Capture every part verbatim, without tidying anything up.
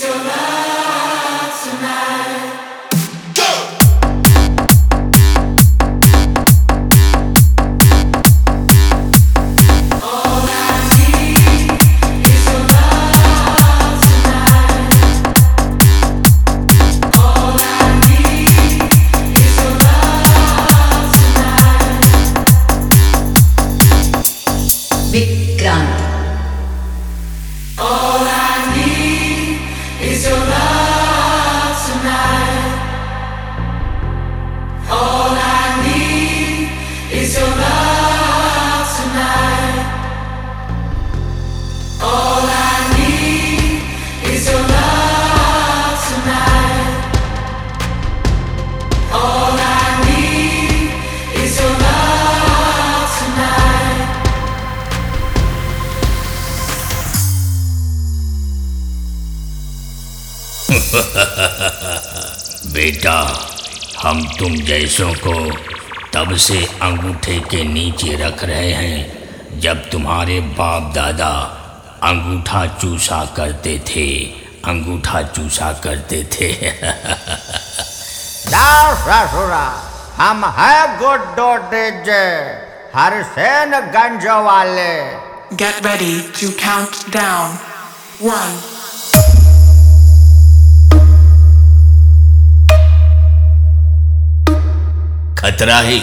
बेटा, हम तुम जैसों को तब से अंगूठे के नीचे रख रहे हैं जब तुम्हारे बाप दादा अंगूठा चूसा करते थे अंगूठा चूसा करते थे। ससुरा, हम है गुड्डो डीजे हरसेनगंज वाले। Get ready to count down. One. खतरा ही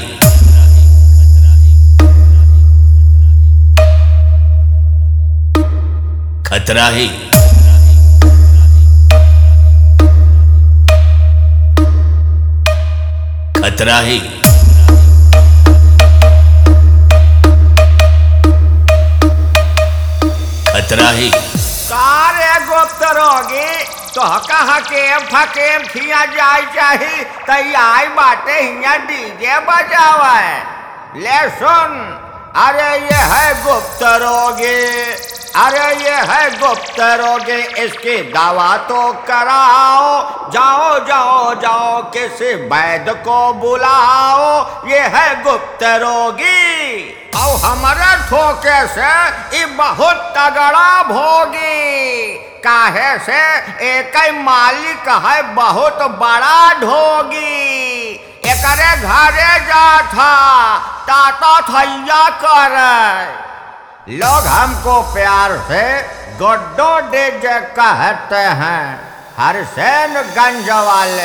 खतरा ही खतरा ही खतरा ही सारे गुप्त रोगी तो कहा के फकेम खिया जाई चाही तैयार बाटे हिया डीजे बजावा है। ले सुन, अरे ये है गुप्त रोगी, अरे ये है गुप्त रोगी, इसकी दवा तो कराओ। जाओ जाओ जाओ किसी वैद्य को बुलाओ, ये है गुप्त रोगी। और हमारे ठोके से ये बहुत तगड़ा भोगी, काहे से एक मालिक है बहुत बड़ा ढोगी। एकरे घरे जा था ताता थैया कर। लोग हमको प्यार से गुड्डो डीजे कहते हैं, हरसेनगंज वाले।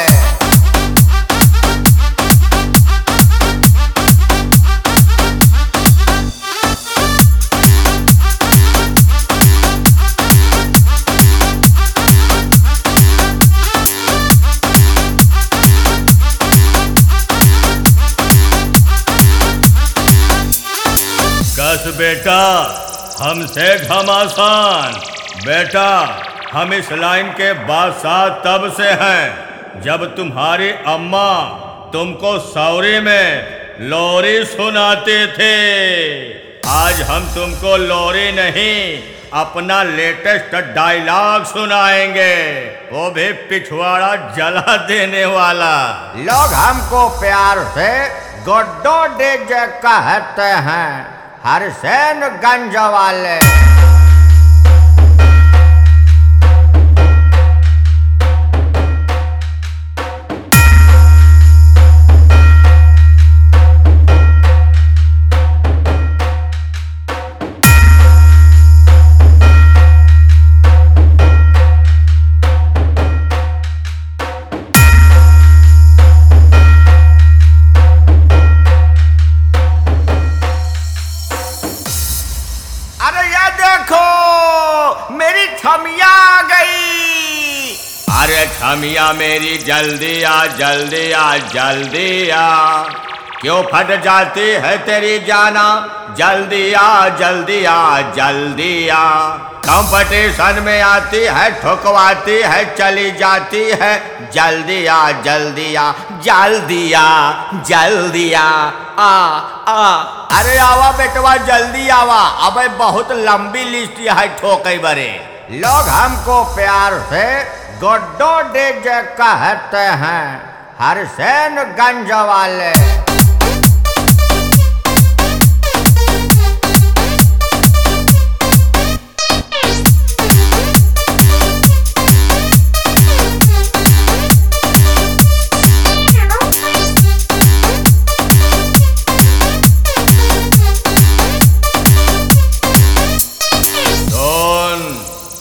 कस बेटा, हमसे घमासान। बेटा, हम इस लाइन के बादशाह तब से हैं जब तुम्हारी अम्मा तुमको सौरी में लोरी सुनाते थे। आज हम तुमको लोरी नहीं, अपना लेटेस्ट डायलॉग सुनाएंगे, वो भी पिछवाड़ा जला देने वाला। लोग हमको प्यार से गुड्डो डीजे कहते हैं, हरसेनगंज वाले। छमिया आ गई। अरे छमिया मेरी जल्दी आ जल्दी आ जल्दी आ, क्यों फट जाती है तेरी जाना, जल्दी आ जल्दी आ जल्दी आ। कंपटीशन में आती है ठुकवाती है चली जाती है, जल्दी आ जल्दी आ जल्दी आ जल्दी आ आ आ। अरे आवा बेटवा जल्दी आवा, अबे बहुत लंबी लिस्ट है ठोकई बरे। लोग हमको प्यार से गुड्डो डीजे कहते हैं, हरसेनगंज वाले।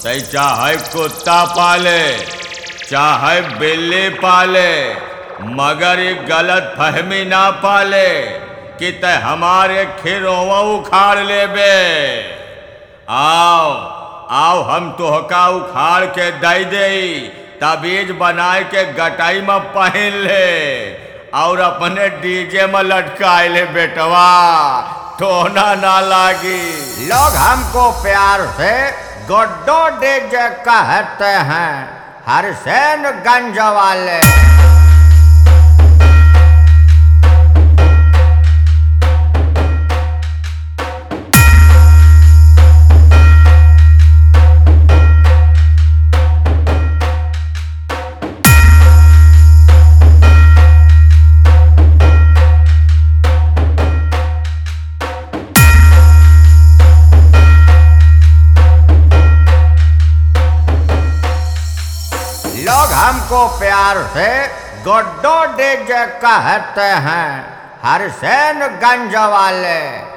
तै चाहे कुत्ता पाले चाहे बिल्ली पाले, मगर ये गलत फहमी ना पाले कि तै हमारे खिरौवा उखाड़ लेबे। आओ आओ हम तोहका उखाड़ के दई दे, तबीज बनाए के गटाई में पहन ले और अपने डीजे में लटकाए ले बेटवा, टोना ना लागी। लोग हमको प्यार से गुड्डो डीजे कहते हैं, हरसैनगंज वाले। लोग हमको प्यार से गुड्डो डीजे कहते हैं, हरसैनगंज वाले।